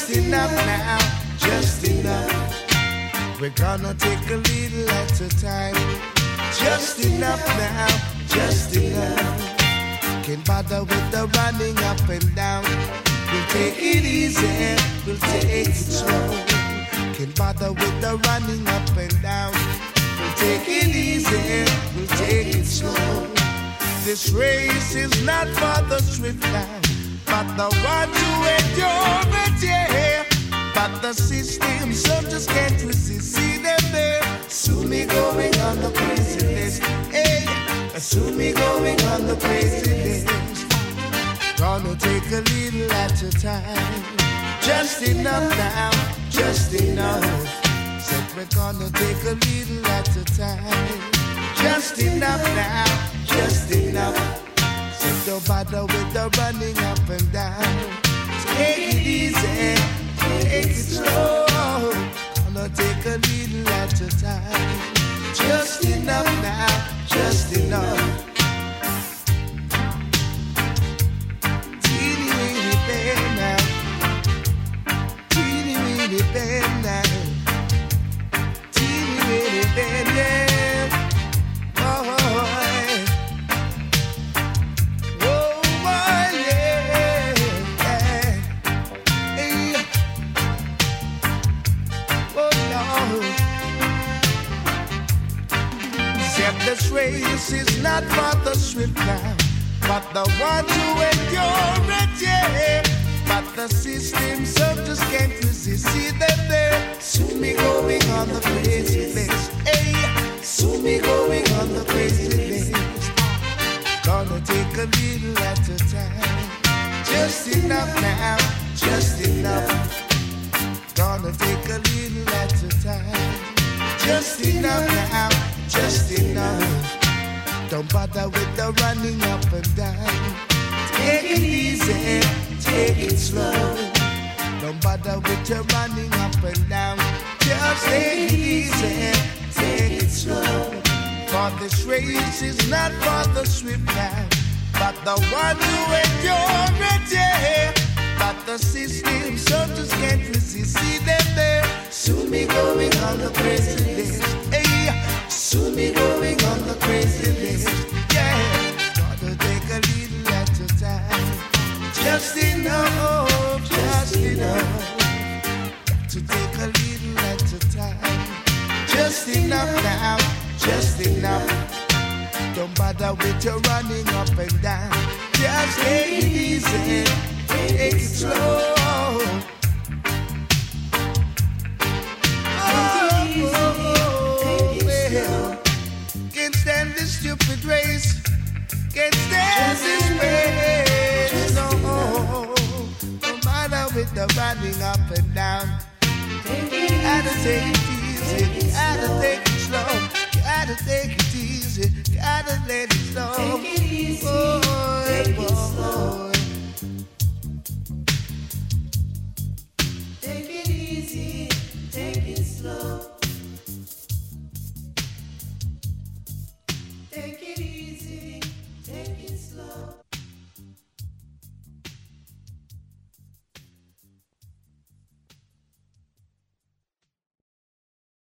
Just enough now, just enough. We're gonna take a little at a time. Just enough now, just enough. Can't bother with the running up and down. We'll take it easy, we'll take it slow. Can't bother with the running up and down. We'll take it easy, we'll take it slow. This race is not for the swift now, but the one to endure it, yeah. But the system, some just can't resist. See them there, soon me going on the crazy list. Hey, soon me going on the crazy list. Gonna take a little at a time. Just enough now, just enough. Said we're gonna take a little at a time. Just enough now, just enough. Said don't bother with the running up and down. Take it easy, take it slow. Gonna take a little at a time. Just enough now, just enough. Teeny weeny bend now, teeny weeny bend now, teeny weeny bend, yeah. This race is not for the swift now, but the one to endure it, yeah. But the system, some just can't resist. See them there, soon me going on the crazy list. Hey, soon me going on the crazy list. Gonna take a little at a time. Just enough now, just enough. Gonna take a little at a time. Just enough now, just enough. Don't bother with the running up and down. Take it easy, take it slow. Don't bother with your running up and down. Just take it easy, take it slow. For this race is not for the swift now, but the one who endure it, yeah. But the system, some just can't resist. See them there, soon be going on the crazy list. Hey, soon be going on the crazy list. Yeah, gotta take a little at a time. Just enough, just enough. Got to take a little at a time. Just enough now, just enough. Don't bother with your running up and down. Just take it easy, take it slow. Can't stand this stupid race. Can't stand this race. No, no matter with the running up and down. Gotta take it easy. Gotta take it slow. Gotta take it easy. Gotta let it slow. Take it easy. Boy, take it boy. slow.